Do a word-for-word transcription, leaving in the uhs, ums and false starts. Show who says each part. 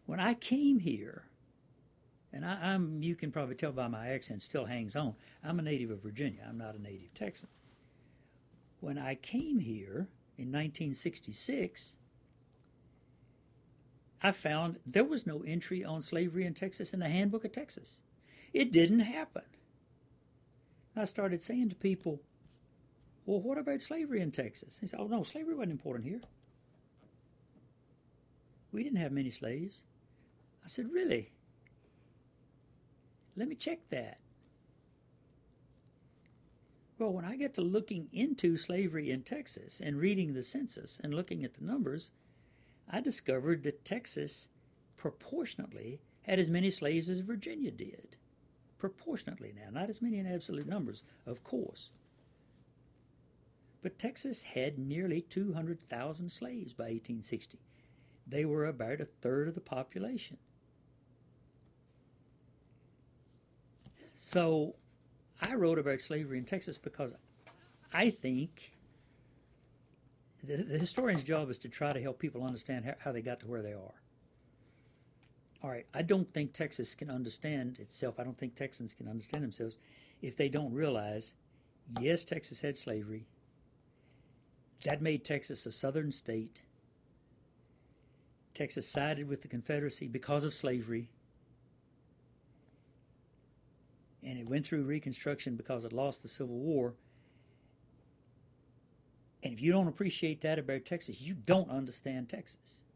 Speaker 1: When I came here, and I, I'm, you can probably tell by my accent, still hangs on. I'm a native of Virginia. I'm not a native Texan. When I came here in nineteen sixty-six, I found there was no entry on slavery in Texas in the Handbook of Texas. It didn't happen. I started saying to people, well, what about slavery in Texas? They said, oh, no, slavery wasn't important here. We didn't have many slaves. I said, really? Let me check that. Well, when I get to looking into slavery in Texas and reading the census and looking at the numbers, I discovered that Texas proportionately had as many slaves as Virginia did. Proportionately now, not as many in absolute numbers, of course. But Texas had nearly two hundred thousand slaves by eighteen sixty. They were about a third of the population. So I wrote about slavery in Texas because I think the, the historian's job is to try to help people understand how, how they got to where they are. All right, I don't think Texas can understand itself. I don't think Texans can understand themselves if they don't realize, yes, Texas had slavery. That made Texas a southern state. Texas sided with the Confederacy because of slavery. And it went through Reconstruction because it lost the Civil War. And if you don't appreciate that about Texas, you don't understand Texas.